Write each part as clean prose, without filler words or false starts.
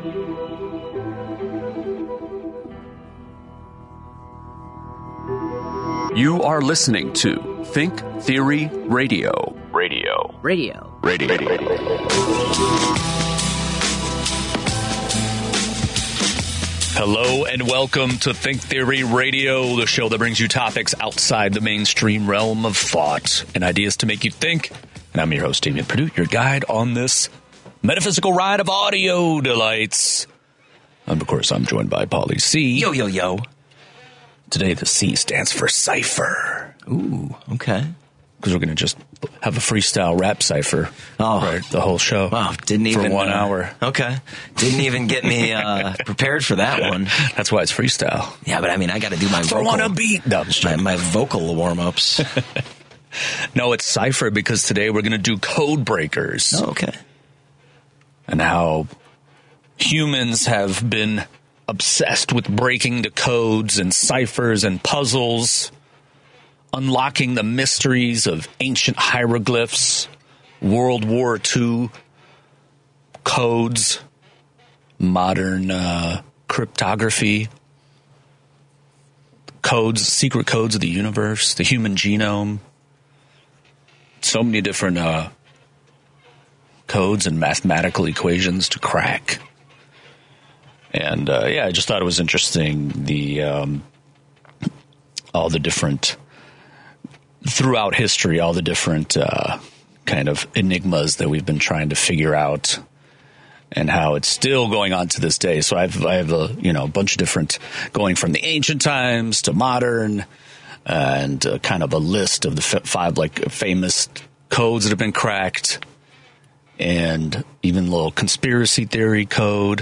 You are listening to Think Theory Radio. Radio. Hello and welcome to Think Theory Radio, the show that brings you topics outside the mainstream realm of thought and ideas to make you think. And I'm your host, Damian Perdue, your guide on this metaphysical ride of audio delights. And of course, I'm joined by Paulie C. Yo. Today, the C stands for cipher. Ooh, okay. Because we're going to just have a freestyle rap cipher for the whole show. Wow, didn't even... For 1 hour. Okay. Didn't even get me prepared for that one. That's why it's freestyle. Yeah, but I mean, I got to do my Throw on a beat. No, my vocal warm-ups. No, it's cipher because today we're going to do code breakers. Oh, okay. And how humans have been obsessed with breaking the codes and ciphers and puzzles, unlocking the mysteries of ancient hieroglyphs, World War II codes, modern cryptography, codes, secret codes of the universe, the human genome, so many different codes and mathematical equations to crack. And I just thought it was interesting, all the different, throughout history, all the different kind of enigmas that we've been trying to figure out and how it's still going on to this day. So I have a bunch of different, going from the ancient times to modern, and kind of a list of the five famous codes that have been cracked, and even a little conspiracy theory code,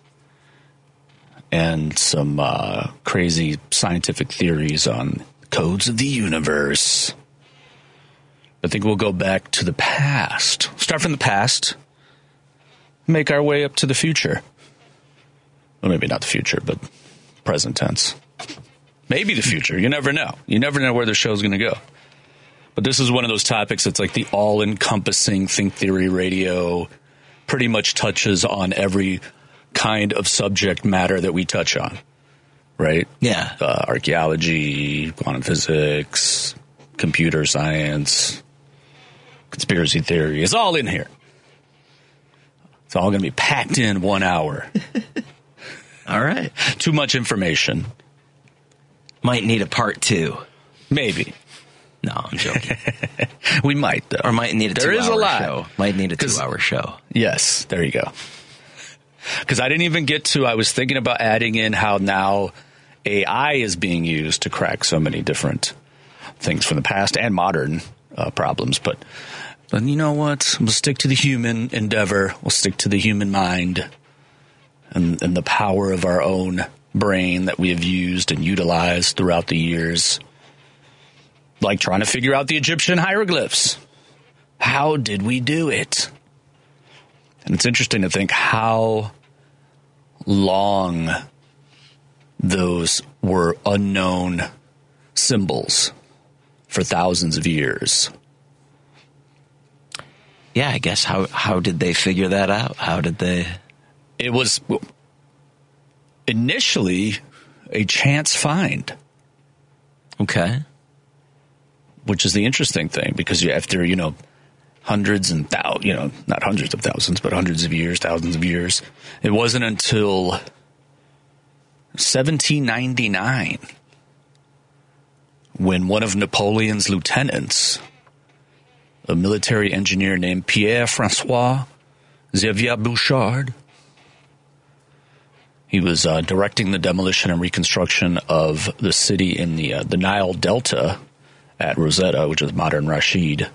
and some crazy scientific theories on codes of the universe. I think we'll go back to the past. Start from the past, make our way up to the future. Well, maybe not the future, but present tense. Maybe the future. You never know. You never know where the show's going to go. But this is one of those topics that's like the all-encompassing Think Theory Radio, pretty much touches on every kind of subject matter that we touch on, right? Yeah. Archaeology, quantum physics, computer science, conspiracy theory. It's all in here. It's all going to be packed in 1 hour. All right. Too much information. Might need a part 2. Maybe. No, I'm joking. We might, though. Or might need a 2-hour show. Might need a 2-hour show. Yes, there you go. Because I didn't even get to, I was thinking about adding in how now AI is being used to crack so many different things from the past and modern problems. But you know what? We'll stick to the human endeavor. We'll stick to the human mind and the power of our own brain that we have used and utilized throughout the years. Like trying to figure out the Egyptian hieroglyphs. How did we do it? And it's interesting to think how long those were unknown symbols for thousands of years. Yeah, I guess how did they figure that out? How did they? It was initially a chance find. Okay. Which is the interesting thing, because after, hundreds and not hundreds of thousands, but hundreds of years, thousands of years. It wasn't until 1799 when one of Napoleon's lieutenants, a military engineer named Pierre-François Xavier Bouchard, he was directing the demolition and reconstruction of the city in the Nile Delta at Rosetta, which is modern Rashid.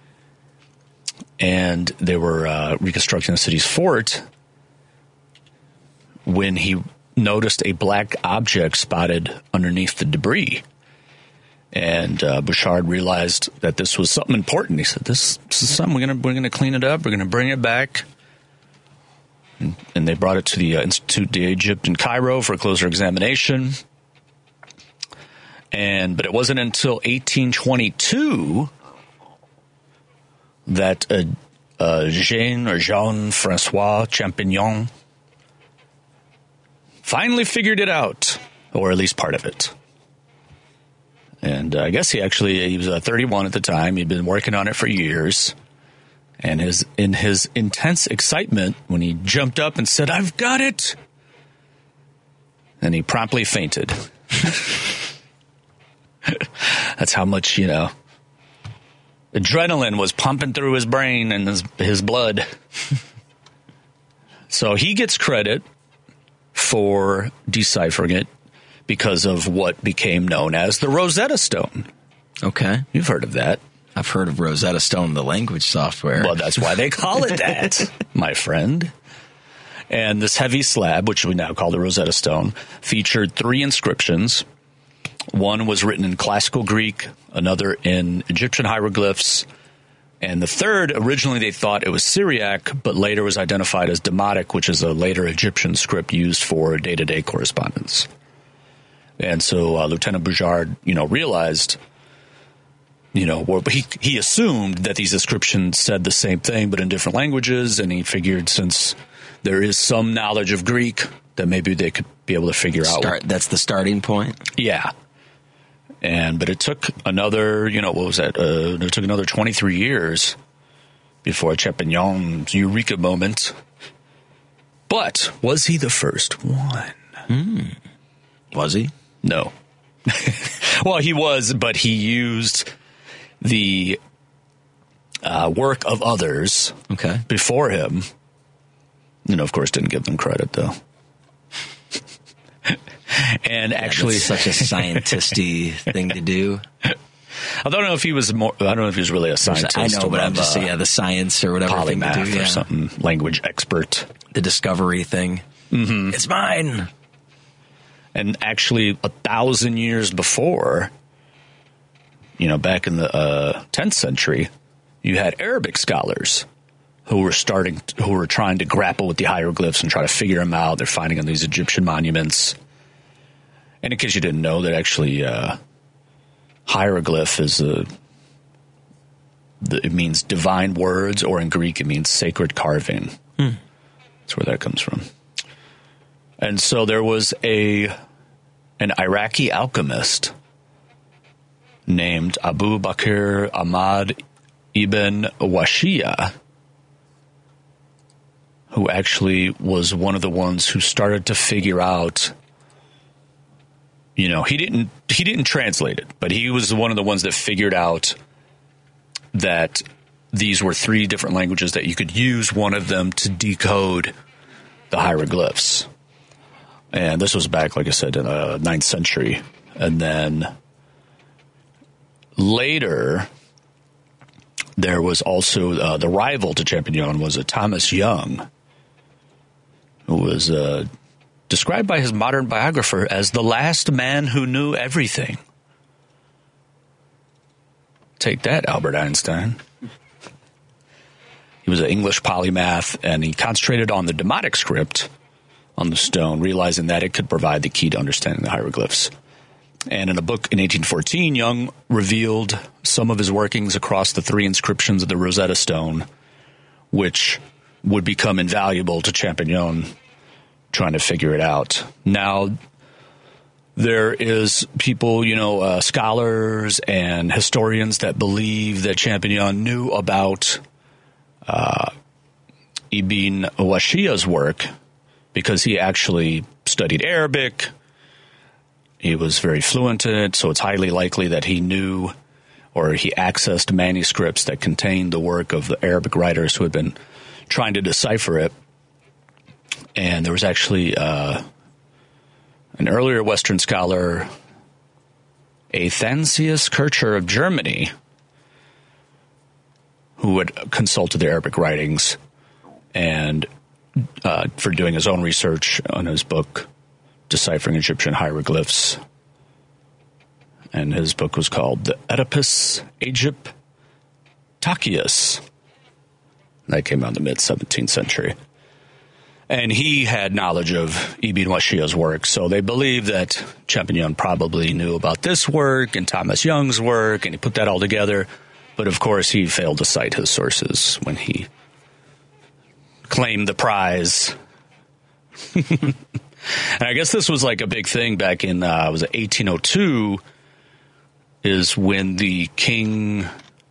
And they were reconstructing the city's fort when he noticed a black object spotted underneath the debris. And Bouchard realized that this was something important. He said, "This is something we're gonna clean it up. We're gonna bring it back." And they brought it to the Institute d'Egypte in Cairo for a closer examination. But it wasn't until 1822 that Jean-François Champignon finally figured it out, or at least part of it. And I guess he was 31 at the time. He'd been working on it for years. And in his intense excitement, when he jumped up and said, "I've got it," and he promptly fainted. That's how much, adrenaline was pumping through his brain and his blood. So he gets credit for deciphering it because of what became known as the Rosetta Stone. Okay. You've heard of that. I've heard of Rosetta Stone, the language software. Well, that's why they call it that, my friend. And this heavy slab, which we now call the Rosetta Stone, featured 3 inscriptions. One was written in classical Greek, another in Egyptian hieroglyphs, and the third, originally they thought it was Syriac, but later was identified as Demotic, which is a later Egyptian script used for day-to-day correspondence. And so Lieutenant Boujard, realized, he assumed that these inscriptions said the same thing, but in different languages, and he figured since there is some knowledge of Greek, that maybe they could be able to figure out. That's the starting point? Yeah. But it took another, it took another 23 years before Champagnon's eureka moment. But was he the first one? Was he? No. Well, he was, but he used the work of others before him. Of course, didn't give them credit, though. And actually, that's such a scientisty thing to do. I don't know if he was really a scientist. I know, but I'm just saying, the science or whatever polymath or something, language expert. The discovery thing. Mm-hmm. It's mine. And actually, 1,000 years before, back in the 10th century, you had Arabic scholars who were trying to grapple with the hieroglyphs and try to figure them out. They're finding on these Egyptian monuments. And in case you didn't know, that actually hieroglyph is it means divine words, or in Greek it means sacred carving. That's where that comes from. And so there was an Iraqi alchemist named Abu Bakr Ahmad ibn Washia, who actually was one of the ones who started to figure out. He didn't translate it, but he was one of the ones that figured out that these were 3 different languages, that you could use one of them to decode the hieroglyphs. And this was back, like I said, in the 9th century. And then later, there was also the rival to Champignon was Thomas Young, who was described by his modern biographer as the last man who knew everything. Take that, Albert Einstein. He was an English polymath, and he concentrated on the Demotic script on the stone, realizing that it could provide the key to understanding the hieroglyphs. And in a book in 1814, Young revealed some of his workings across the 3 inscriptions of the Rosetta Stone, which would become invaluable to Champignon trying to figure it out. Now, there is people, scholars and historians that believe that Champignon knew about Ibn Washia's work because he actually studied Arabic. He was very fluent in it, so it's highly likely that he knew or he accessed manuscripts that contained the work of the Arabic writers who had been trying to decipher it. And there was actually an earlier Western scholar, Athanasius Kircher of Germany, who had consulted the Arabic writings and for doing his own research on his book, Deciphering Egyptian Hieroglyphs. And his book was called The Oedipus Egyptacus. That came out in the mid-17th century. And he had knowledge of Ibn Washia's work, so they believe that Champignon probably knew about this work and Thomas Young's work, and he put that all together. But of course, he failed to cite his sources when he claimed the prize. And I guess this was like a big thing back in, was it 1802, is when the king,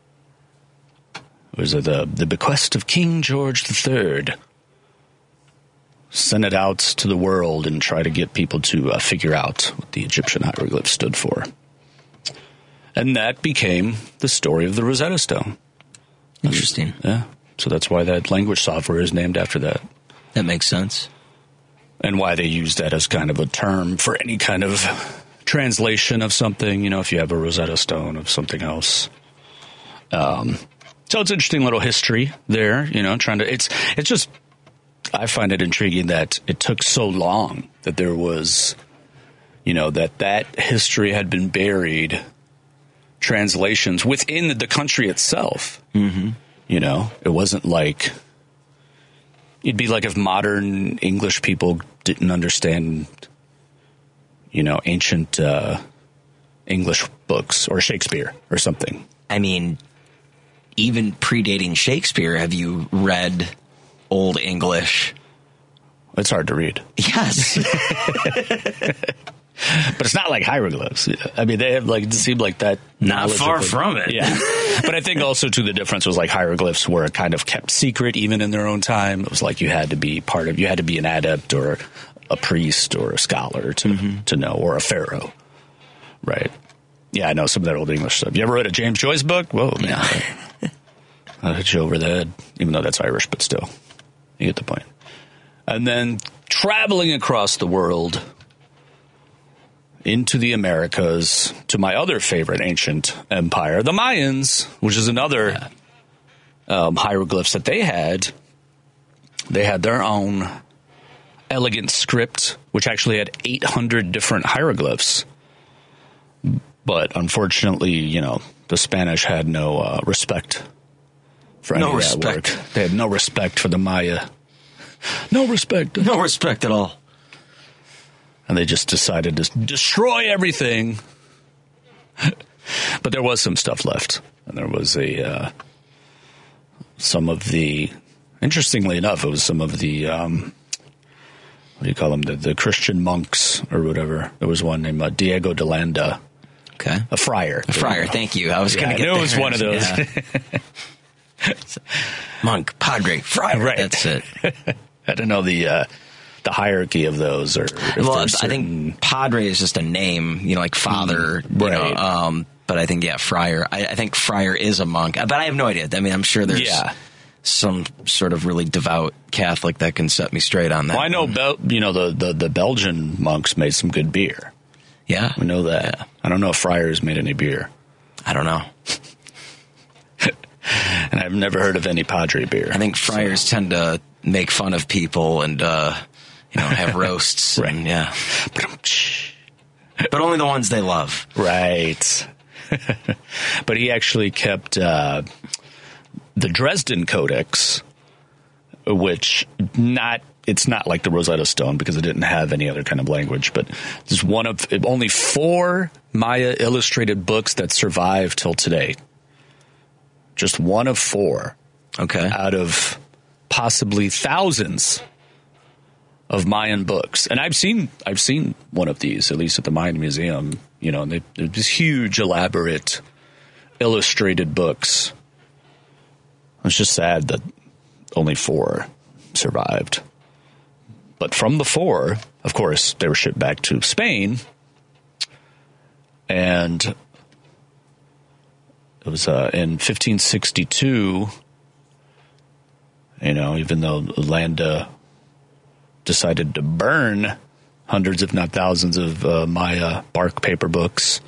was it the bequest of King George III, sent it out to the world and try to get people to figure out what the Egyptian hieroglyphs stood for. And that became the story of the Rosetta Stone. Interesting. Yeah. So that's why that language software is named after that. That makes sense. And why they use that as kind of a term for any kind of translation of something, you know, if you have a Rosetta Stone of something else. So it's interesting little history there, you know, it's just, I find it intriguing that it took so long that there was, you know, that history had been buried, translations within the country itself. Mm-hmm. You know, it wasn't like, it'd be like if modern English people didn't understand, you know, ancient English books or Shakespeare or something. I mean, even predating Shakespeare, have you read Old English? It's hard to read. Yes. But it's not like hieroglyphs. I mean, they have like, it seemed like that. Not far from it. Yeah. But I think also too, the difference was like hieroglyphs were kind of kept secret even in their own time. It was like you had to be an adept or a priest or a scholar to know, or a pharaoh. Right. Yeah, I know some of that Old English stuff. You ever read a James Joyce book? Whoa, man. Yeah. I'll hit you over the head, even though that's Irish, but still. You get the point. And then traveling across the world into the Americas to my other favorite ancient empire, the Mayans, which is another hieroglyphs that they had. They had their own elegant script, which actually had 800 different hieroglyphs. But unfortunately, you know, the Spanish had no respect for any of that work. They had no respect for the Maya. No respect. No respect at all. And they just decided to destroy everything. But there was some stuff left. And there was interestingly enough, it was some of the, what do you call them? The Christian monks or whatever. There was one named Diego de Landa. Okay. A friar. A friar, thank you. I was going to get there. It was one of those. Yeah. Monk, padre, friar. Right. That's it. I don't know the hierarchy of those, or I think padre is just a name, you know, like father, you know. But I think friar. I think friar is a monk, but I have no idea. I mean, I'm sure there's some sort of really devout Catholic that can set me straight on that. Well, I know, the Belgian monks made some good beer. Yeah, we know that. Yeah. I don't know if friars made any beer. I don't know. And I've never heard of any padre beer. I think friars tend to make fun of people and, have roasts. Right. And, yeah. But only the ones they love. Right. But he actually kept the Dresden Codex, which it's not like the Rosetta Stone because it didn't have any other kind of language, but it's one of only 4 Maya illustrated books that survive till today. Just one of 4. Okay. Out of possibly thousands of Mayan books. And I've seen one of these, at least at the Mayan Museum, you know, and they're these huge, elaborate, illustrated books. It's just sad that only 4 survived. But from the 4, of course, they were shipped back to Spain, and it was in 1562, you know, even though Landa decided to burn hundreds, if not thousands, of Maya bark paper books,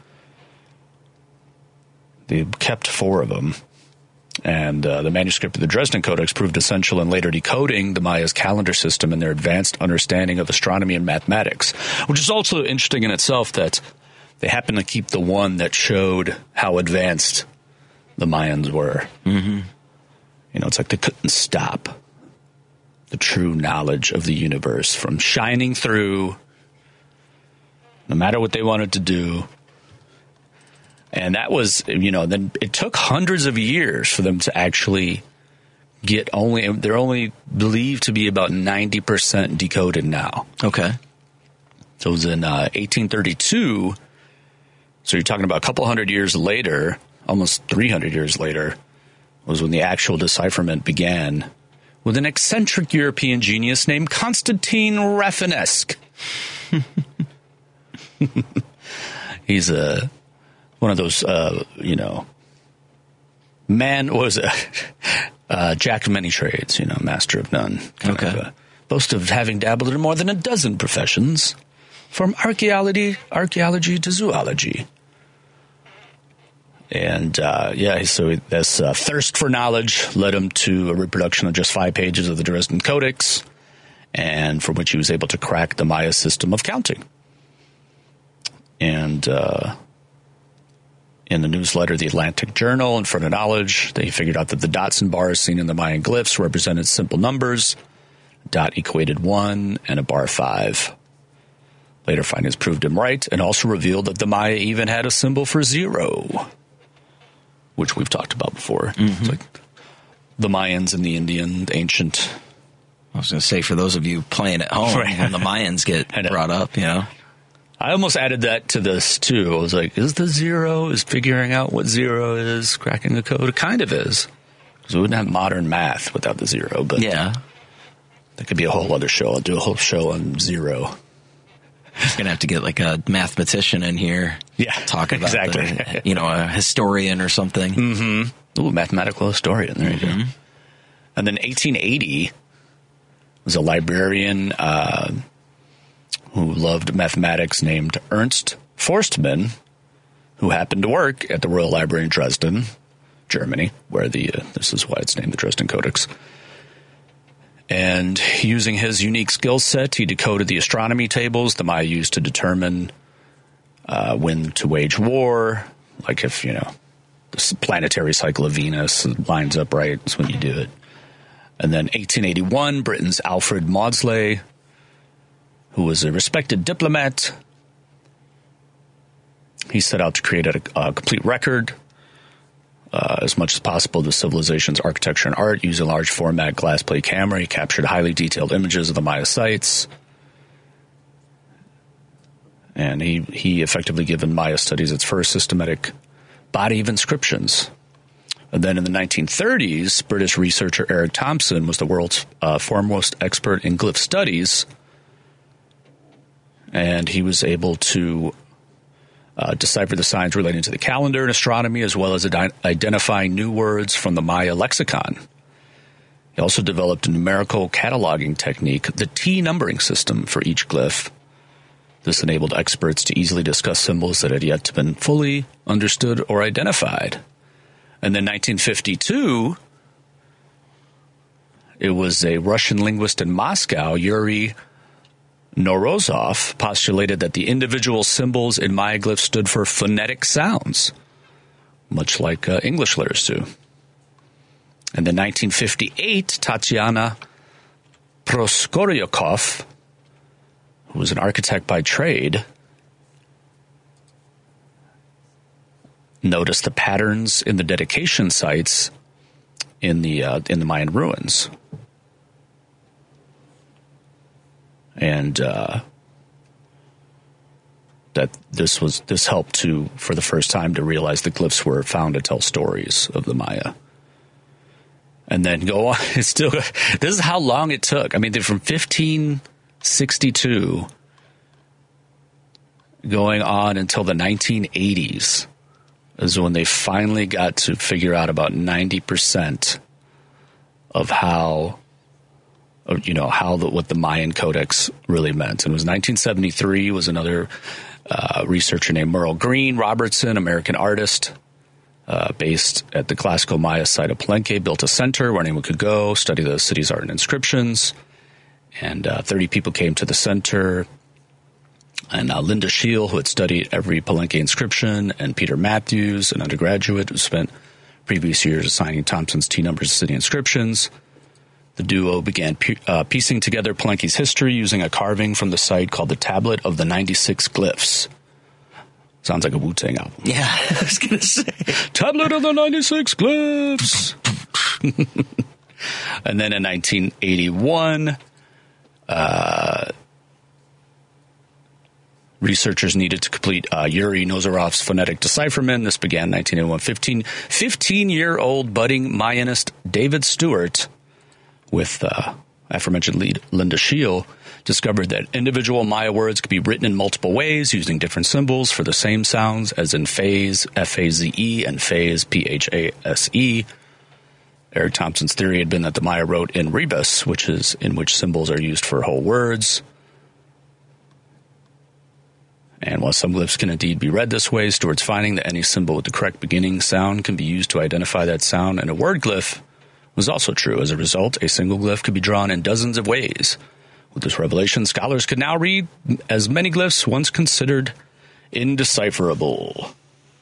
they kept 4 of them. And the manuscript of the Dresden Codex proved essential in later decoding the Maya's calendar system and their advanced understanding of astronomy and mathematics, which is also interesting in itself that they happened to keep the one that showed how advanced the Mayans were. Mm-hmm. You know, it's like they couldn't stop the true knowledge of the universe from shining through, no matter what they wanted to do. And that was, you know, then it took hundreds of years for them to actually they're only believed to be about 90% decoded now. Okay. So it was in 1832. So you're talking about a couple hundred years later, almost 300 years later, was when the actual decipherment began with an eccentric European genius named Constantine Rafinesque. He's one of those, jack of many trades, master of none. Boast of having dabbled in more than a dozen professions, from archaeology to zoology. And, so this thirst for knowledge led him to a reproduction of just 5 pages of the Dresden Codex, and from which he was able to crack the Maya system of counting. And in the newsletter, The Atlantic Journal, in Front of Knowledge, they figured out that the dots and bars seen in the Mayan glyphs represented simple numbers. A dot equated 1 and a bar 5. Later findings proved him right, and also revealed that the Maya even had a symbol for 0, which we've talked about before. It's like the Mayans and the Indian, the ancient. I was going to say, for those of you playing at home, when the Mayans get brought up, I almost added that to this, too. I was like, is the 0, is figuring out what 0 is, cracking the code? It kind of is. Because we wouldn't have modern math without the 0. But yeah. That could be a whole other show. I'll do a whole show on 0. You're going to have to get like a mathematician in here. Yeah, talk about exactly. A historian or something. Mm-hmm. Ooh, mathematical historian. There you go. And then 1880 was a librarian who loved mathematics named Ernst Forstmann, who happened to work at the Royal Library in Dresden, Germany, where this is why it's named the Dresden Codex. And using his unique skill set, he decoded the astronomy tables the Maya used to determine when to wage war. Like if, the planetary cycle of Venus lines up right, that's when you do it. And then 1881, Britain's Alfred Maudslay, who was a respected diplomat, he set out to create a complete record as much as possible the civilization's architecture and art. Using a large format glass plate camera, he captured highly detailed images of the Maya sites. And he effectively given Maya studies its first systematic body of inscriptions. And then in the 1930s, British researcher Eric Thompson was the world's foremost expert in glyph studies. And he was able to decipher the signs relating to the calendar and astronomy, as well as identifying new words from the Maya lexicon. He also developed a numerical cataloging technique, the T numbering system for each glyph. This enabled experts to easily discuss symbols that had yet to been fully understood or identified. And then 1952, it was a Russian linguist in Moscow, Yuri Norozov, postulated that the individual symbols in Maya glyphs stood for phonetic sounds, much like English letters do. And then 1958, Tatiana Proskoryakov, who was an architect by trade, noticed the patterns in the dedication sites in the Mayan ruins. And that this helped to, for the first time, to realize the glyphs were found to tell stories of the Maya. And then go on. It's still, this is how long it took. I mean, from 1562 going on until the 1980s is when they finally got to figure out about 90% of what the Mayan Codex really meant. And it was 1973 was another researcher named Merle Green Robertson, American artist, based at the classical Maya site of Palenque, built a center where anyone could go, study the city's art and inscriptions. And 30 people came to the center. And Linda Scheel, who had studied every Palenque inscription, and Peter Matthews, an undergraduate who spent previous years assigning Thompson's T numbers to city inscriptions. The duo began piecing together Palenque's history using a carving from the site called the Tablet of the 96 Glyphs. Sounds like a Wu-Tang album. Yeah, I was going to say. Tablet of the 96 Glyphs. And then in 1981, researchers needed to complete Yuri Nozarov's phonetic decipherment. This began in 1981. 15-year-old budding Mayanist David Stewart, with aforementioned lead Linda Scheel, discovered that individual Maya words could be written in multiple ways using different symbols for the same sounds, as in phase, F-A-Z-E, and phase, P-H-A-S-E. Eric Thompson's theory had been that the Maya wrote in rebus, which is in which symbols are used for whole words. And while some glyphs can indeed be read this way, Stewart's finding that any symbol with the correct beginning sound can be used to identify that sound in a word glyph was also true. As a result, a single glyph could be drawn in dozens of ways. With this revelation, scholars could now read as many glyphs once considered indecipherable.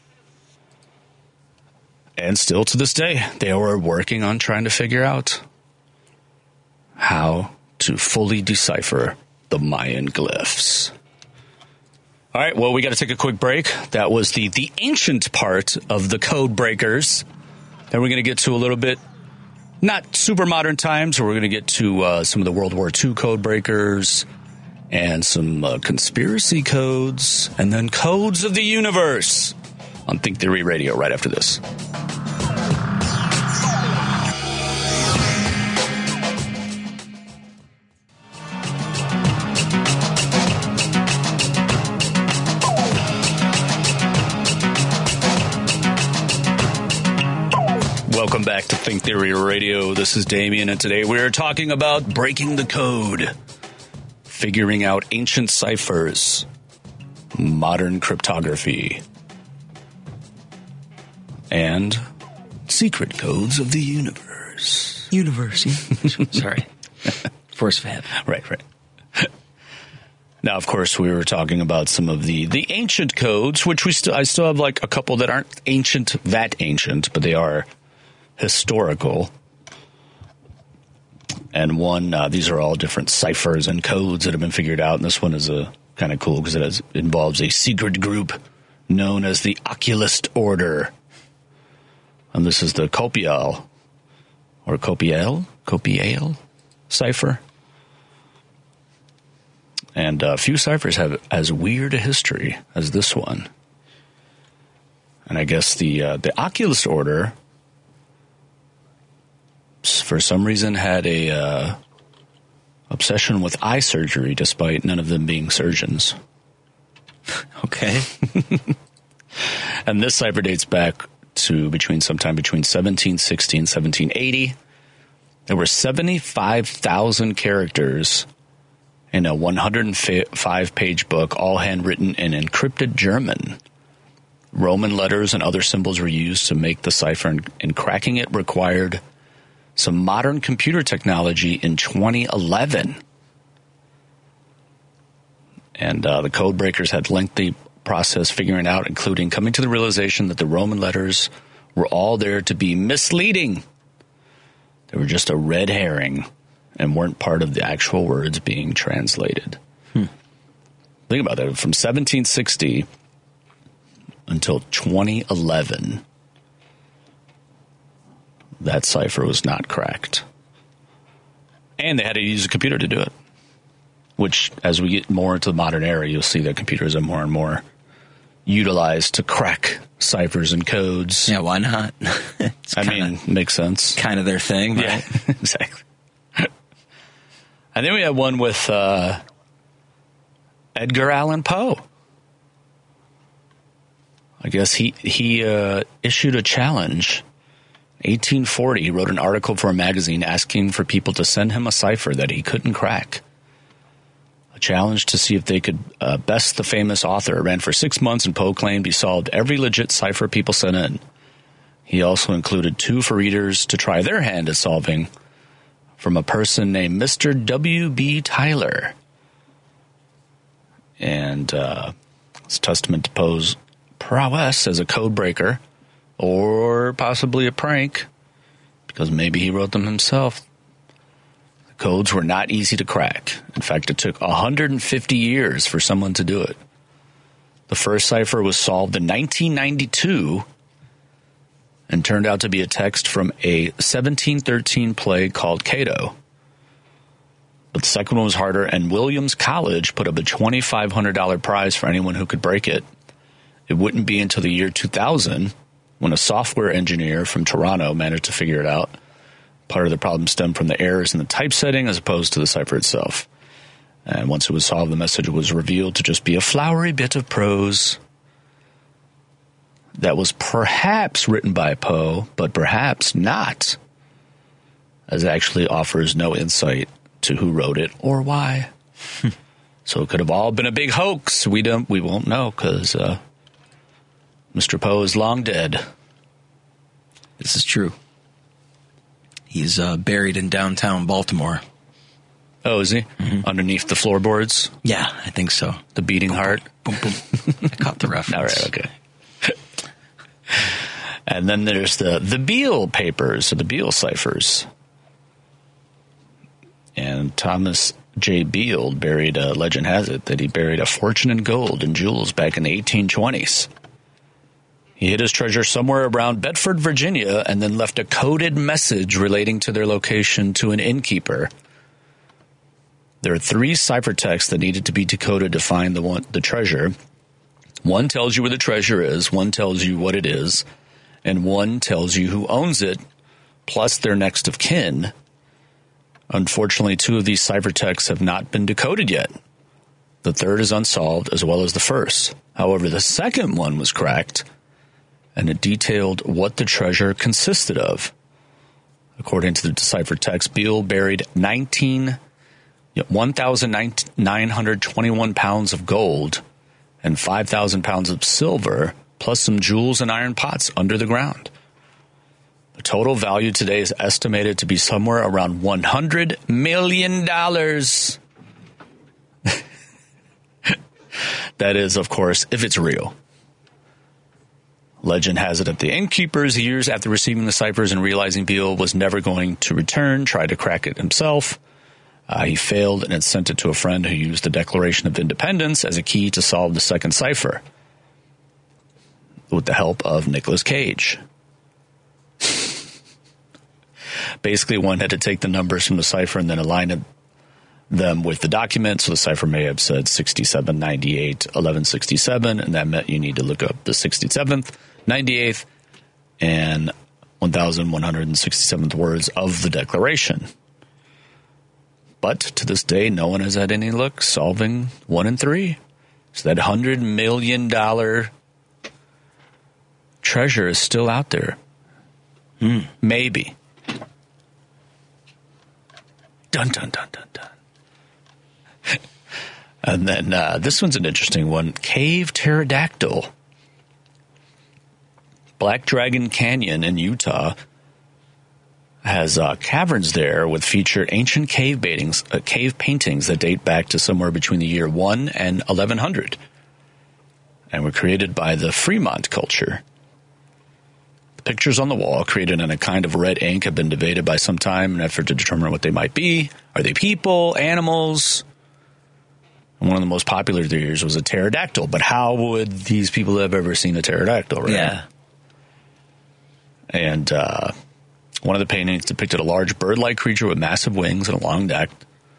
And still to this day, they are working on trying to figure out how to fully decipher the Mayan glyphs. All right, well, we got to take a quick break. That was the ancient part of the code breakers. Then we're going to get to a little bit, not super modern times, so we're going to get to some of the World War II code breakers and some conspiracy codes, and then codes of the universe on Think Theory Radio right after this. Welcome back to Think Theory Radio. This is Damien, and today we're talking about breaking the code, figuring out ancient ciphers, modern cryptography, and secret codes of the universe. Sorry. Force fab. Right. Now, of course, we were talking about some of the ancient codes, which I still have like a couple that aren't that ancient, but they are historical. And one, these are all different ciphers and codes that have been figured out. And this one is kind of cool because it involves a secret group known as the Oculist Order. And this is the Copiale cipher. And few ciphers have as weird a history as this one. And I guess the Oculist Order, for some reason, had a obsession with eye surgery, despite none of them being surgeons. Okay. And this cipher dates back to sometime between 1760 and 1780. There were 75,000 characters in a 105-page book, all handwritten in encrypted German. Roman letters and other symbols were used to make the cipher, and cracking it required some modern computer technology in 2011. And the code breakers had lengthy process figuring out, including coming to the realization that the Roman letters were all there to be misleading. They were just a red herring and weren't part of the actual words being translated. Think about that. From 1760 until 2011, that cipher was not cracked. And they had to use a computer to do it, which, as we get more into the modern era, you'll see that computers are more and more utilized to crack ciphers and codes. Yeah, why not? Makes sense. Kind of their thing, right? Yeah, exactly. And then we have one with Edgar Allan Poe. I guess he issued a challenge. 1840, he wrote an article for a magazine asking for people to send him a cipher that he couldn't crack. A challenge to see if they could best the famous author. It ran for 6 months, and Poe claimed he solved every legit cipher people sent in. He also included 2 for readers to try their hand at solving, from a person named Mr. W.B. Tyler. And it's testament to Poe's prowess as a code breaker, or possibly a prank, because maybe he wrote them himself. The codes were not easy to crack. In fact, it took 150 years for someone to do it. The first cipher was solved in 1992 and turned out to be a text from a 1713 play called Cato. But the second one was harder, and Williams College put up a $2,500 prize for anyone who could break it. It wouldn't be until the year 2000 when a software engineer from Toronto managed to figure it out. Part of the problem stemmed from the errors in the typesetting as opposed to the cipher itself. And once it was solved, the message was revealed to just be a flowery bit of prose that was perhaps written by Poe, but perhaps not, as it actually offers no insight to who wrote it or why. So it could have all been a big hoax. We won't know because Mr. Poe is long dead. This is true. He's buried in downtown Baltimore. Oh, is he? Mm-hmm. Underneath the floorboards? Yeah, I think so. The beating heart? Boom, boom. I caught the reference. All right, okay. And then there's the Beale papers, or the Beale ciphers. And Thomas J. Beale buried, legend has it, that he buried a fortune in gold and jewels back in the 1820s. He hid his treasure somewhere around Bedford, Virginia, and then left a coded message relating to their location to an innkeeper. There are 3 ciphertexts that needed to be decoded to find the treasure. One tells you where the treasure is, one tells you what it is, and one tells you who owns it, plus their next of kin. Unfortunately, 2 of these ciphertexts have not been decoded yet. The third is unsolved, as well as the first. However, the second one was cracked, and it detailed what the treasure consisted of. According to the deciphered text, Beale buried 1,921 pounds of gold and 5,000 pounds of silver, plus some jewels and iron pots under the ground. The total value today is estimated to be somewhere around $100 million. That is, of course, if it's real. Legend has it that the innkeepers, years after receiving the ciphers and realizing Beale was never going to return, tried to crack it himself. He failed and had sent it to a friend who used the Declaration of Independence as a key to solve the second cipher, with the help of Nicolas Cage. Basically, one had to take the numbers from the cipher and then align them with the document. So the cipher may have said 6798 1167, and that meant you need to look up the 67th, 98th, and 1167th words of the Declaration. But to this day, no one has had any luck solving 1 and 3. So that $100 million treasure is still out there. Maybe. Dun, dun, dun, dun, dun. And then this one's an interesting one. Cave Pterodactyl. Black Dragon Canyon in Utah has caverns there with featured ancient cave paintings that date back to somewhere between the year 1 and 1100 and were created by the Fremont culture. The pictures on the wall, created in a kind of red ink, have been debated by some time in an effort to determine what they might be. Are they people, animals? And one of the most popular theories was a pterodactyl, but how would these people have ever seen a pterodactyl, right? Yeah. And one of the paintings depicted a large bird-like creature with massive wings and a long neck.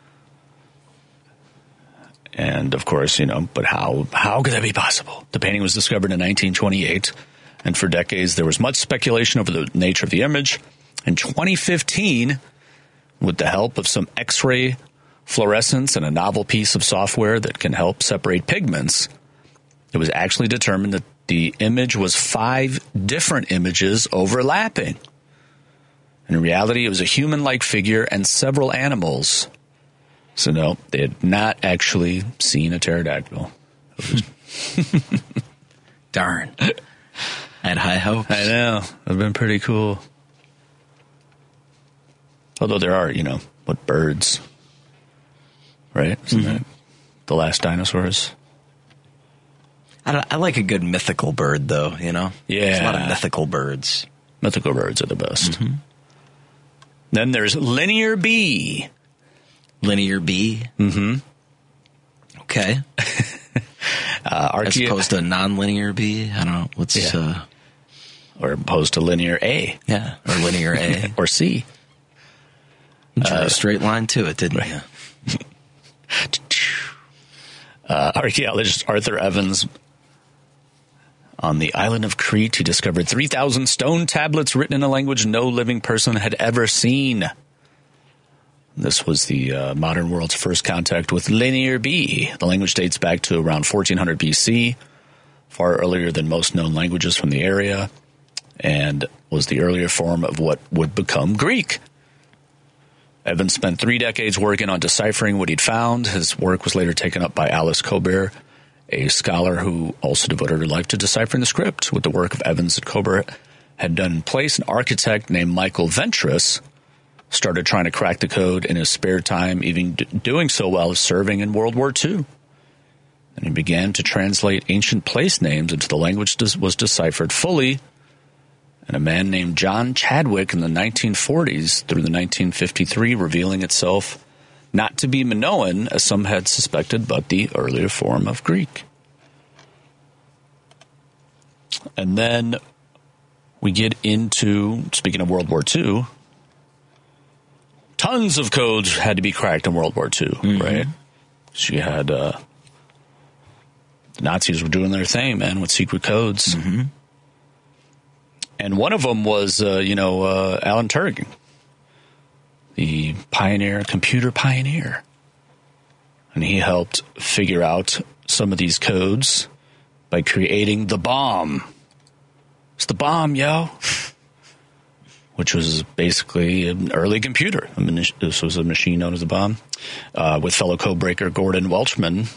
And, of course, but how could that be possible? The painting was discovered in 1928, and for decades there was much speculation over the nature of the image. In 2015, with the help of some X-ray fluorescence and a novel piece of software that can help separate pigments, it was actually determined that the image was 5 different images overlapping. In reality, it was a human-like figure and several animals. So no, they had not actually seen a pterodactyl. Darn. I had high hopes. I know. It would have been pretty cool. Although there are, birds. Right? Isn't that the last dinosaurs? I like a good mythical bird, though, Yeah. There's a lot of mythical birds. Mythical birds are the best. Mm-hmm. Then there's Linear B. Linear B? Mm-hmm. Okay. As opposed to non-linear B? I don't know. What's... or opposed to Linear A. Yeah, or Linear A. Or C. You drew a straight line to it, didn't you? Archaeologist Arthur Evans on the island of Crete, he discovered 3,000 stone tablets written in a language no living person had ever seen. This was the modern world's first contact with Linear B. The language dates back to around 1400 BC, far earlier than most known languages from the area, and was the earlier form of what would become Greek. Evans spent 3 decades working on deciphering what he'd found. His work was later taken up by Alice Colbert, a scholar who also devoted her life to deciphering the script. With the work of Evans that Colbert had done in place, an architect named Michael Ventris started trying to crack the code in his spare time, even doing so while serving in World War II. And he began to translate ancient place names into the language that was deciphered fully. And a man named John Chadwick in the 1940s through the 1953, revealing itself not to be Minoan, as some had suspected, but the earlier form of Greek. And then we get into, speaking of World War II, tons of codes had to be cracked in World War II, right? She had, the Nazis were doing their thing, man, with secret codes. Mm-hmm. And one of them was, Alan Turing, the computer pioneer. And he helped figure out some of these codes by creating the bomb. It's the bomb, yo. Which was basically an early computer. This was a machine known as the bomb, with fellow codebreaker Gordon Welchman.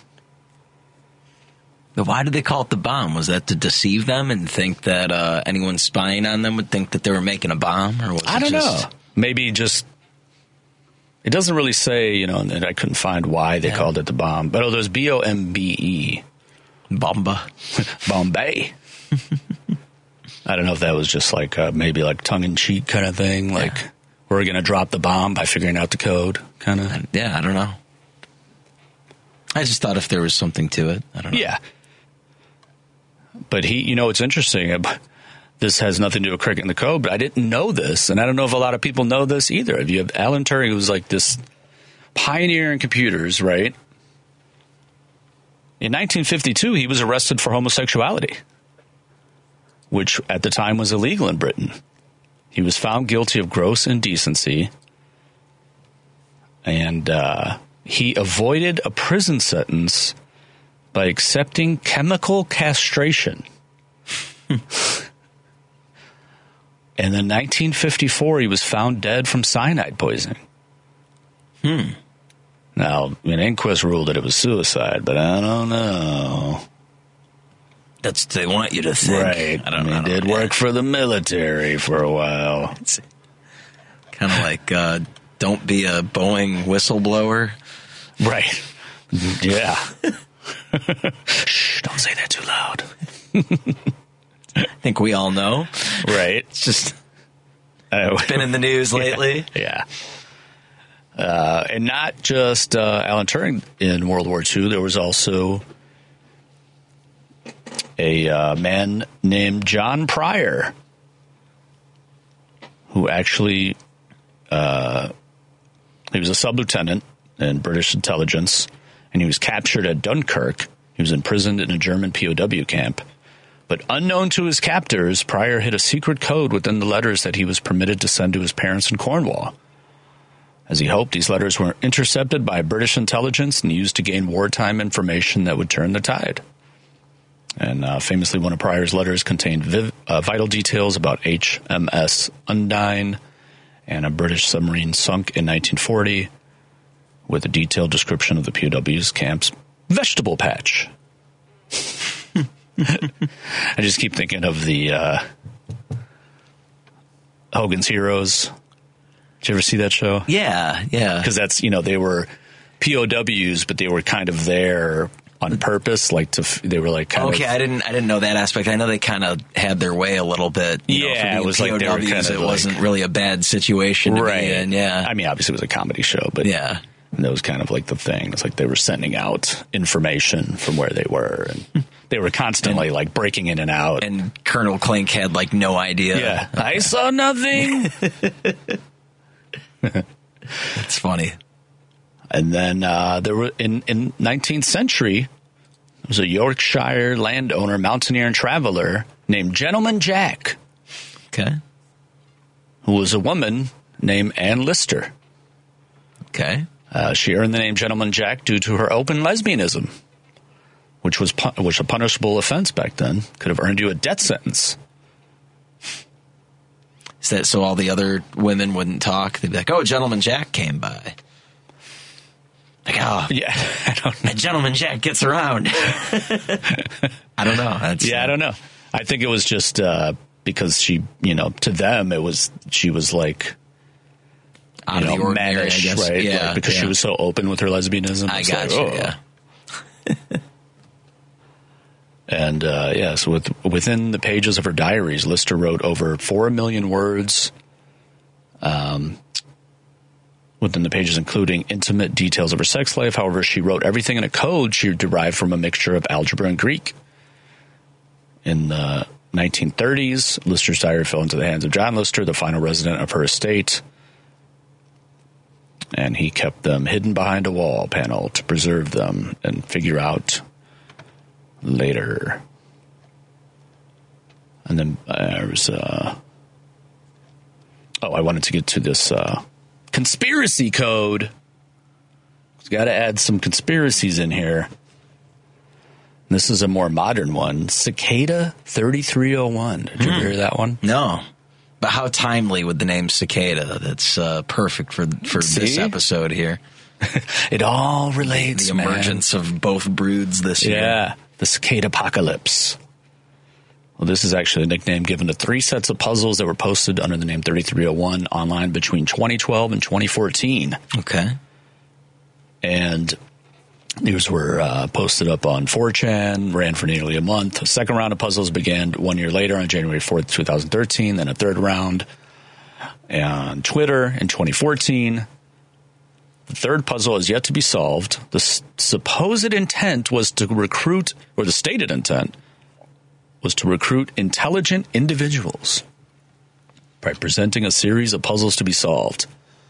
But why did they call it the bomb? Was that to deceive them and think that anyone spying on them would think that they were making a bomb? Or was I don't know. Maybe just... It doesn't really say, and I couldn't find why they called it the bomb. But there's B-O-M-B-E. Bomba. Bombay. I don't know if that was just like maybe like tongue-in-cheek kind of thing. Like, we're going to drop the bomb by figuring out the code kind of. Yeah, I don't know. I just thought if there was something to it. I don't know. Yeah. But it's interesting. This has nothing to do with cracking the code, but I didn't know this, and I don't know if a lot of people know this either. You have Alan Turing, who was like this pioneer in computers, right? In 1952, he was arrested for homosexuality, which at the time was illegal in Britain. He was found guilty of gross indecency, and he avoided a prison sentence by accepting chemical castration. And in 1954, he was found dead from cyanide poisoning. Now, an inquest ruled that it was suicide, but I don't know. That's what they want you to think. Right. He did work for the military for a while. It's kind of like, don't be a Boeing whistleblower. Right. Yeah. Shh, don't say that too loud. I think we all know. Right. It's just been in the news lately. Yeah. And not just Alan Turing in World War II. There was also a man named John Pryor who actually he was a sub-lieutenant in British intelligence, and he was captured at Dunkirk. He was imprisoned in a German POW camp. But unknown to his captors, Pryor hid a secret code within the letters that he was permitted to send to his parents in Cornwall. As he hoped, these letters were intercepted by British intelligence and used to gain wartime information that would turn the tide. And famously, one of Pryor's letters contained vital details about HMS Undine and a British submarine sunk in 1940 with a detailed description of the POW's camp's vegetable patch. I just keep thinking of the Hogan's Heroes. Did you ever see that show? Yeah. Because that's, they were POWs, but they were kind of there on purpose, they were like kind of... Okay, I didn't know that aspect. I know they kind of had their way a little bit. It was POWs, like they were kind of it wasn't really a bad situation to be in, yeah. I mean, obviously it was a comedy show, but yeah, that was kind of like the thing. It's like they were sending out information from where they were, and they were constantly like breaking in and out. And Colonel Klink had like no idea. Yeah, I saw nothing. It's funny. And then there were in 19th century, there was a Yorkshire landowner, mountaineer, and traveler named Gentleman Jack. Okay. Who was a woman named Anne Lister. Okay. She earned the name Gentleman Jack due to her open lesbianism, which was a punishable offense back then. Could have earned you a death sentence. Is that so all the other women wouldn't talk? They'd be like, oh, Gentleman Jack came by. Like, oh, yeah, I don't know. Gentleman Jack gets around. I don't know. I don't know. I think it was just because she, to them, she was like out of the ordinary, mannish, I guess. right? Yeah, like, because she was so open with her lesbianism. I got you. Yeah. And so within the pages of her diaries, Lister wrote over 4 million words. Within the pages, including intimate details of her sex life. However, she wrote everything in a code she derived from a mixture of algebra and Greek. In the 1930s, Lister's diary fell into the hands of John Lister, the final resident of her estate. And he kept them hidden behind a wall panel to preserve them and figure out later. And then there was... I wanted to get to this... conspiracy code. Got to add some conspiracies in here. This is a more modern one. Cicada 3301. Did you ever hear that one? No. But how timely with the name Cicada? That's perfect for this episode here. It all relates, the emergence of both broods this year. Yeah, the cicada apocalypse. Well, this is actually a nickname given to 3 sets of puzzles that were posted under the name 3301 online between 2012 and 2014. Okay. And these were posted up on 4chan, ran for nearly a month. A second round of puzzles began 1 year later on January 4th, 2013, then a third round on Twitter in 2014. The third puzzle is yet to be solved. The supposed intent was to recruit, or the stated intent, was to recruit intelligent individuals by presenting a series of puzzles to be solved.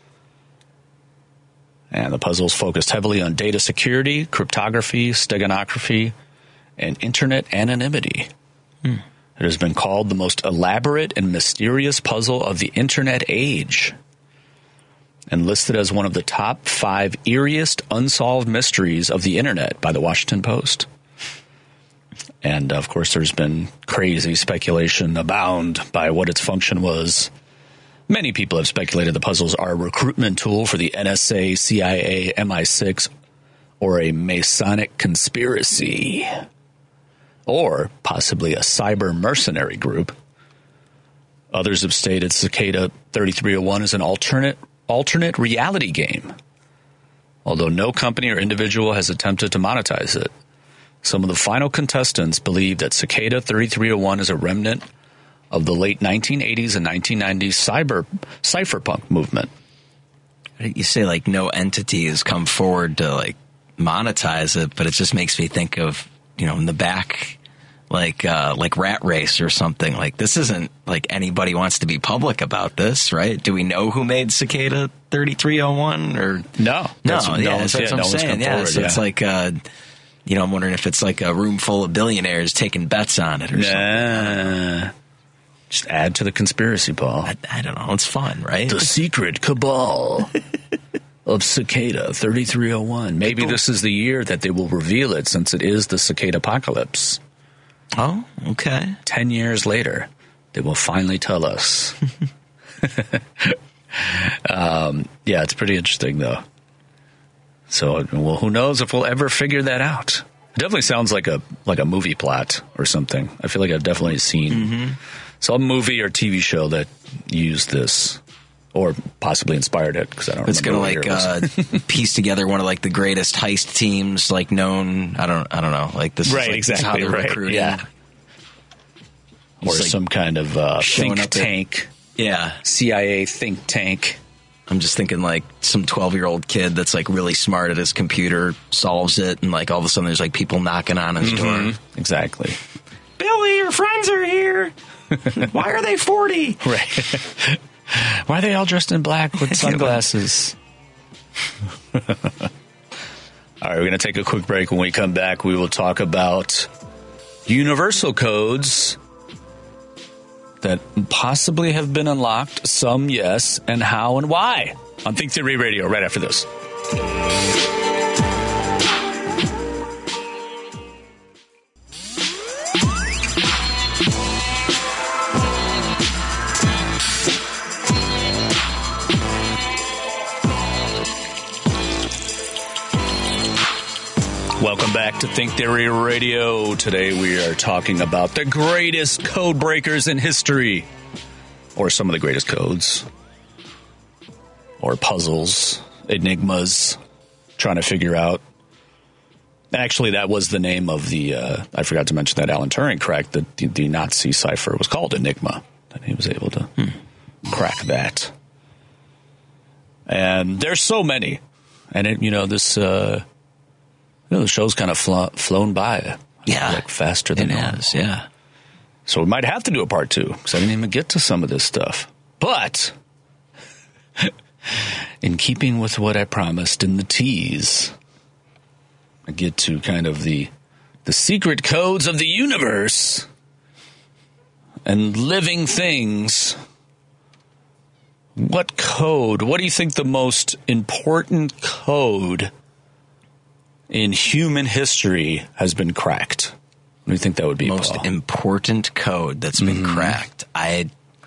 And the puzzles focused heavily on data security, cryptography, steganography, and internet anonymity. It has been called the most elaborate and mysterious puzzle of the internet age, and listed as one of the top 5 eeriest unsolved mysteries of the internet by the Washington Post. And, of course, there's been crazy speculation abound by what its function was. Many people have speculated the puzzles are a recruitment tool for the NSA, CIA, MI6, or a Masonic conspiracy, or possibly a cyber mercenary group. Others have stated Cicada 3301 is an alternate reality game, although no company or individual has attempted to monetize it. Some of the final contestants believe that Cicada 3301 is a remnant of the late 1980s and 1990s cypherpunk movement. You say like no entity has come forward to like monetize it, but it just makes me think of, in the back, like Rat Race or something. Like this isn't like anybody wants to be public about this, right? Do we know who made Cicada 3301 or no? That's what I'm saying. Yeah, so it's like. I'm wondering if it's like a room full of billionaires taking bets on it or something. Just add to the conspiracy, Paul. I don't know. It's fun, right? The secret cabal of Cicada 3301. Maybe this is the year that they will reveal it, since it is the Cicada apocalypse. Oh, okay. 10 years later, they will finally tell us. It's pretty interesting, though. So, well, who knows if we'll ever figure that out? It definitely sounds like a movie plot or something. I feel like I've definitely seen some movie or TV show that used this, or possibly inspired it, because I don't. It's going to piece together one of like the greatest heist teams like known. I don't know. Like this, right? Is like, Exactly. how they're right. recruiting. Yeah. Or like some kind of think tank. CIA think tank. I'm just thinking like some 12-year-old kid that's like really smart at his computer solves it, and like all of a sudden there's like people knocking on his door. Exactly. Billy, your friends are here. Why are they 40? Right. Why are they all dressed in black with sunglasses? All right, we're going to take a quick break. When we come back, we will talk about universal codes that possibly have been unlocked, some yes, and how and why on Think Theory Radio right after this. Welcome back to Think Theory Radio. Today we are talking about the greatest code breakers in history, or some of the greatest codes, or puzzles, enigmas, trying to figure out. Actually, that was the name of the, I forgot to mention that Alan Turing cracked the Nazi cipher. Was called Enigma, and he was able to crack that. And there's so many. And, the show's kind of flown by. Yeah. Like faster than it has, yeah. So we might have to do a part 2, because I didn't even get to some of this stuff. But, in keeping with what I promised in the tease, I get to kind of the secret codes of the universe and living things. What do you think the most important code in human history has been cracked? What do you think that would be, most Paul? Important code that's been cracked? I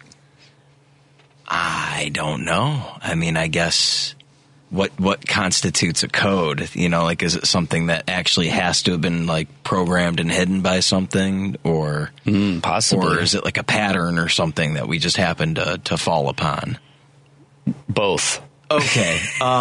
don't know. I mean, I guess what constitutes a code? You know, like, is it something that actually has to have been like programmed and hidden by something, or possibly, or is it like a pattern or something that we just happen to fall upon? Both. Okay.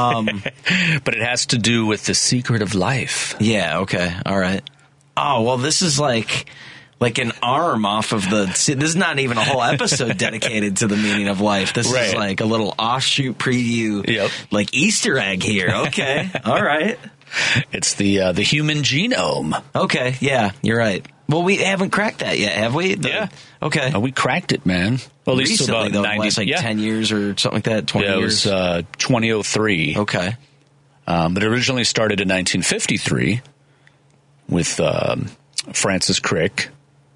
But it has to do with the secret of life. Yeah, okay. All right. Oh, well, this is like an arm off of this is not even a whole episode dedicated to the meaning of life. This is like a little offshoot preview, like Easter egg here. Okay. All right. It's the human genome. Okay. Yeah, you're right. Well, we haven't cracked that yet, have we? Yeah. Okay. We cracked it, man. Well, at least recently, about though, 90, 10 years or something like that, 20 years? It was 2003. Okay. But it originally started in 1953 with Francis Crick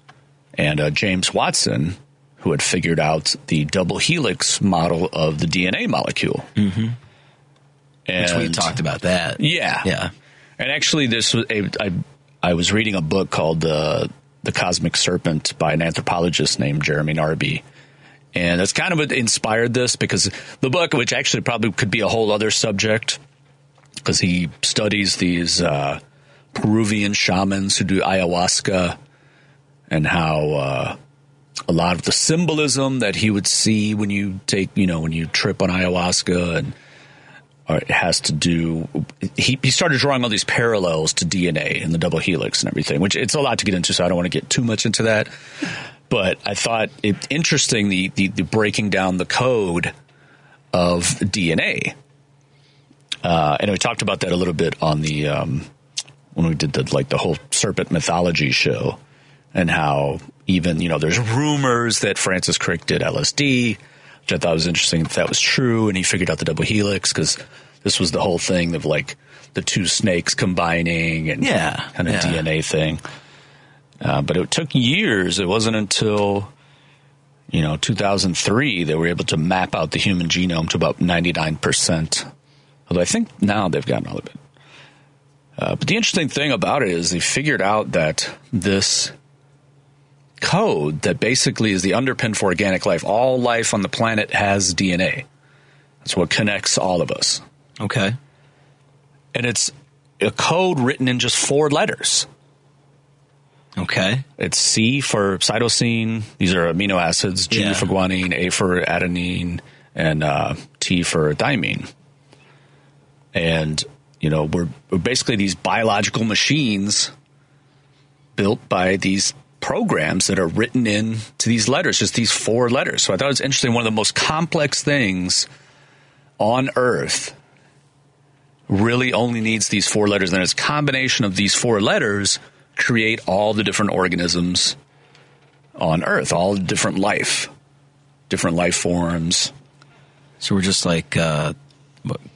and James Watson, who had figured out the double helix model of the DNA molecule. Mm-hmm. Which we talked about that. Yeah. Yeah. And actually, this was I was reading a book called The Cosmic Serpent by an anthropologist named Jeremy Narby. And that's kind of what inspired this, because the book, which actually probably could be a whole other subject, because he studies these Peruvian shamans who do ayahuasca, and how a lot of the symbolism that he would see when you when you trip on ayahuasca, and it has to do. He started drawing all these parallels to DNA and the double helix and everything, which it's a lot to get into, so I don't want to get too much into that. But I thought it interesting the breaking down the code of DNA, and we talked about that a little bit on the when we did the whole serpent mythology show, and how even there's rumors that Francis Crick did LSD, which I thought was interesting if that was true, and he figured out the double helix, because this was the whole thing of like the two snakes combining and kind of DNA thing. But it took years. It wasn't until 2003 they were able to map out the human genome to about 99%. Although I think now they've gotten all of it. But the interesting thing about it is they figured out that this code that basically is the underpin for organic life. All life on the planet has DNA. That's what connects all of us. Okay. And it's a code written in just 4 letters. Okay. It's C for cytosine. These are amino acids. G for guanine, A for adenine, and T for thymine. And, we're basically these biological machines built by these programs that are written in to these letters, just these 4 letters. So I thought it was interesting. One of the most complex things on Earth really only needs these 4 letters. And it's a combination of these 4 letters create all the different organisms on Earth, all different life forms. So we're just like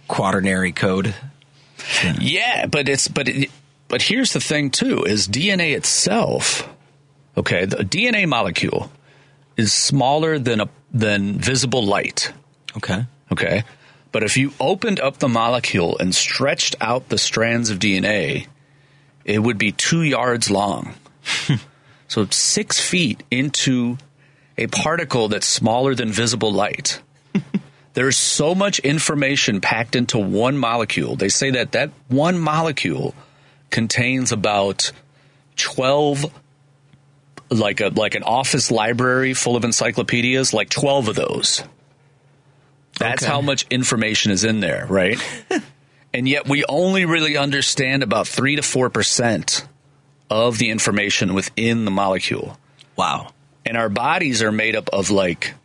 quaternary code. Yeah, but here's the thing too: is DNA itself. Okay, the DNA molecule is smaller than visible light. Okay, but if you opened up the molecule and stretched out the strands of DNA, it would be 2 yards long. So 6 feet into a particle that's smaller than visible light. There's so much information packed into one molecule. They say that one molecule contains about 12, like an office library full of encyclopedias, like 12 of those. That's how much information is in there, right? And yet we only really understand about 3 to 4% of the information within the molecule. Wow. And our bodies are made up of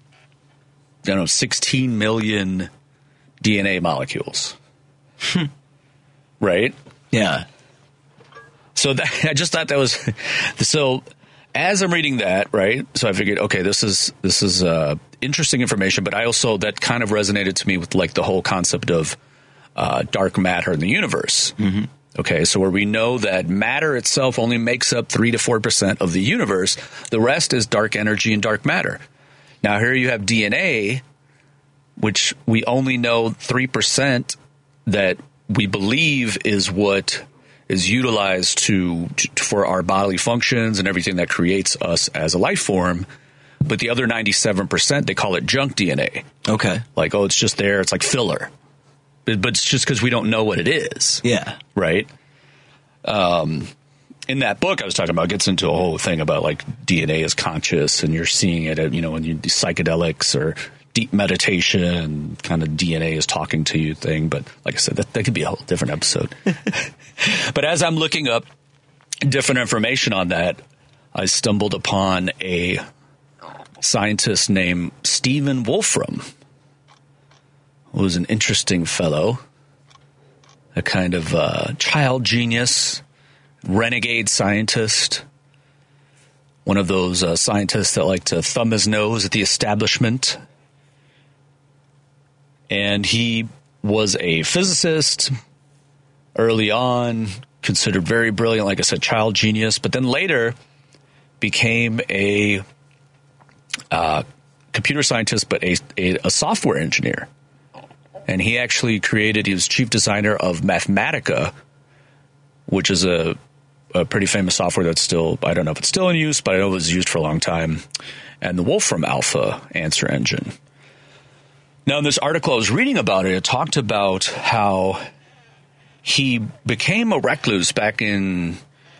16 million DNA molecules. Right? Yeah. So I just thought that was so. As I'm reading that, right? So I figured, okay, this is interesting information, but I also that kind of resonated to me with the whole concept of dark matter in the universe. Mm-hmm. Okay, so where we know that matter itself only makes up 3 to 4% of the universe, the rest is dark energy and dark matter. Now here you have DNA, which we only know 3% that we believe is what is utilized for our bodily functions and everything that creates us as a life form. But the other 97%, they call it junk DNA. Okay. It's just there. It's like filler. But it's just because we don't know what it is. Yeah. Right? In that book I was talking about, gets into a whole thing about DNA is conscious and you're seeing it, when you do psychedelics or deep meditation, kind of DNA is talking to you thing. But like I said, that could be a whole different episode. But as I'm looking up different information on that, I stumbled upon a scientist named Stephen Wolfram, who was an interesting fellow, a kind of child genius, renegade scientist, one of those scientists that like to thumb his nose at the establishment. And he was a physicist early on, considered very brilliant, like I said, child genius, but then later became a computer scientist, but a software engineer. And he actually he was chief designer of Mathematica, which is a pretty famous software that's still, I don't know if it's still in use, but I know it was used for a long time, and the Wolfram Alpha answer engine. Now, in this article I was reading about it talked about how he became a recluse back in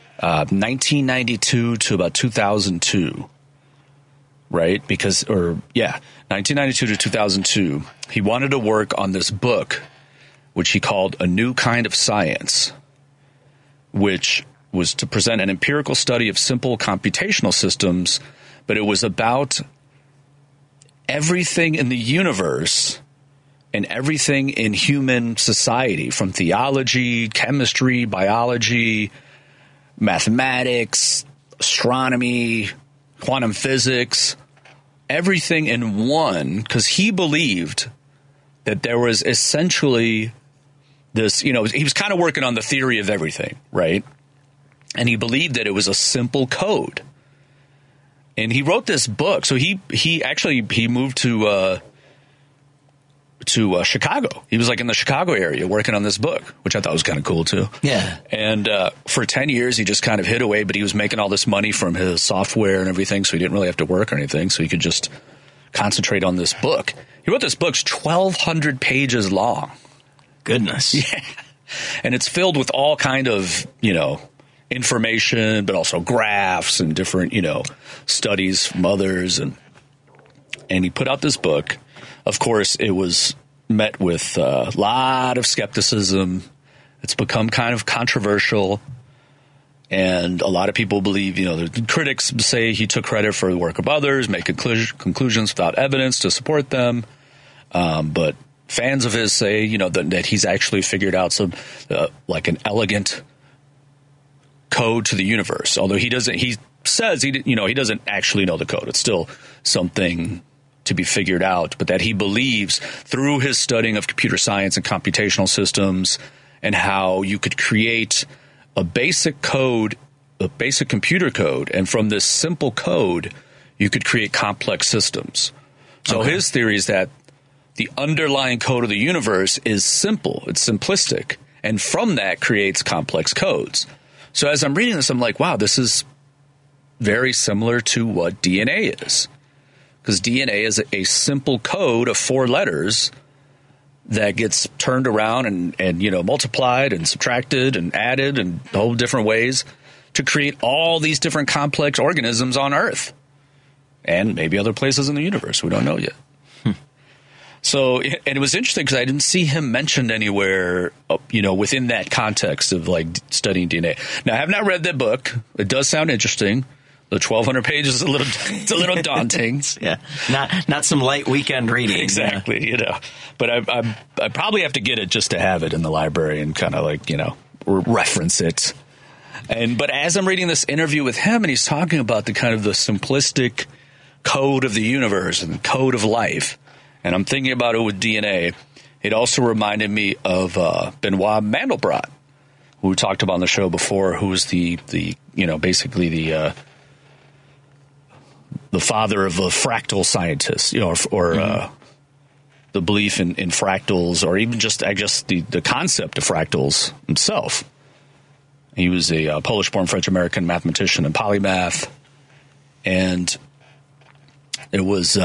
1992 to about 2002, right? 1992 to 2002. He wanted to work on this book, which he called A New Kind of Science, which was to present an empirical study of simple computational systems, but it was about everything in the universe and everything in human society, from theology, chemistry, biology, mathematics, astronomy, quantum physics, everything in one, because he believed that there was essentially this, he was kind of working on the theory of everything, right? And he believed that it was a simple code. And he wrote this book. So he moved to Chicago. He was in the Chicago area working on this book, which I thought was kind of cool too. Yeah. And for 10 years, he just kind of hid away, but he was making all this money from his software and everything, so he didn't really have to work or anything, so he could just concentrate on this book. He wrote this book's 1,200 pages long. Goodness. Yeah. And it's filled with all kind of, information, but also graphs and different, studies from others. And he put out this book. Of course, it was met with a lot of skepticism. It's become kind of controversial. And a lot of people believe, the critics say he took credit for the work of others, make conclusions without evidence to support them. But fans of his say, that he's actually figured out some, an elegant code to the universe. Although he says he doesn't actually know the code. It's still something to be figured out, but that he believes through his studying of computer science and computational systems and how you could create a basic code, a basic computer code, and from this simple code, you could create complex systems. So his theory is that the underlying code of the universe is simple, it's simplistic, and from that creates complex codes. So as I'm reading this, I'm like, wow, this is very similar to what DNA is. Because DNA is a simple code of 4 letters that gets turned around and multiplied and subtracted and added in whole different ways to create all these different complex organisms on Earth and maybe other places in the universe. We don't know yet. So, and it was interesting because I didn't see him mentioned anywhere, within that context of like studying DNA. Now, I have not read that book. It does sound interesting. The 1,200 pages is a little daunting. Yeah, not some light weekend reading. Exactly, But I probably have to get it just to have it in the library and kind of like reference it. But as I'm reading this interview with him, and he's talking about the kind of the simplistic code of the universe and the code of life, and I'm thinking about it with DNA, it also reminded me of Benoit Mandelbrot, who we talked about on the show before, who was the basically the father of a fractal scientist, or the belief in fractals, or even just, I guess, the concept of fractals himself. He was a Polish-born French-American mathematician and polymath, and it was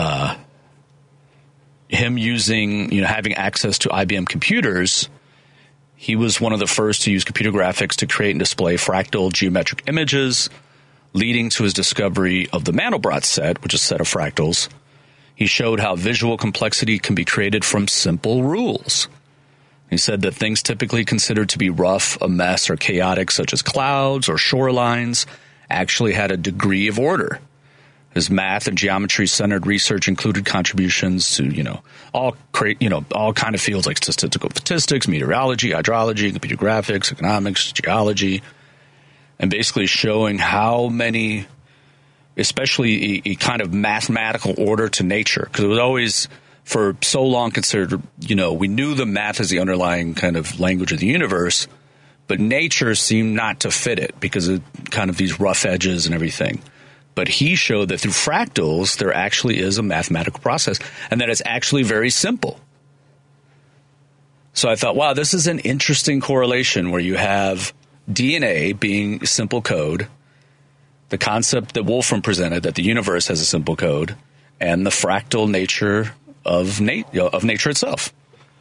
him using, having access to IBM computers. He was one of the first to use computer graphics to create and display fractal geometric images, leading to his discovery of the Mandelbrot set, which is a set of fractals. He showed how visual complexity can be created from simple rules. He said that things typically considered to be rough, a mess, or chaotic, such as clouds or shorelines, actually had a degree of order. His math and geometry-centered research included contributions to, all kind of fields like statistics, meteorology, hydrology, computer graphics, economics, geology, and basically showing how many, especially a kind of mathematical order to nature, because it was always, for so long, considered, we knew the math as the underlying kind of language of the universe, but nature seemed not to fit it because of kind of these rough edges and everything. But he showed that through fractals, there actually is a mathematical process, and that it's actually very simple. So I thought, wow, this is an interesting correlation where you have DNA being simple code, the concept that Wolfram presented that the universe has a simple code, and the fractal nature of nature itself.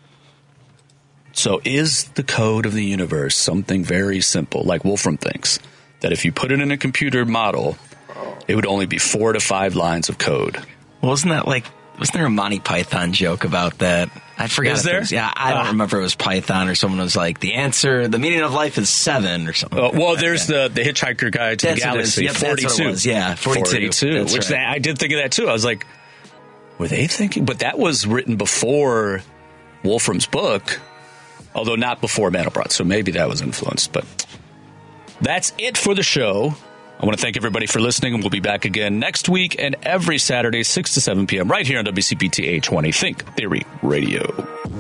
So is the code of the universe something very simple, like Wolfram thinks, that if you put it in a computer model, it would only be 4 to 5 lines of code? Well, wasn't there a Monty Python joke about that? I forgot. Is there? I don't remember if it was Python or someone was like, the meaning of life is 7 or something. There's the Hitchhiker Guide to the Galaxy, yep, 42. That's what it was. Yeah, 42. Which right. I did think of that too. I was like, were they thinking? But that was written before Wolfram's book, although not before Mandelbrot, so maybe that was influenced. But that's it for the show. I want to thank everybody for listening, and we'll be back again next week and every Saturday, 6 to 7 p.m. right here on WCPT 820 Think Theory Radio.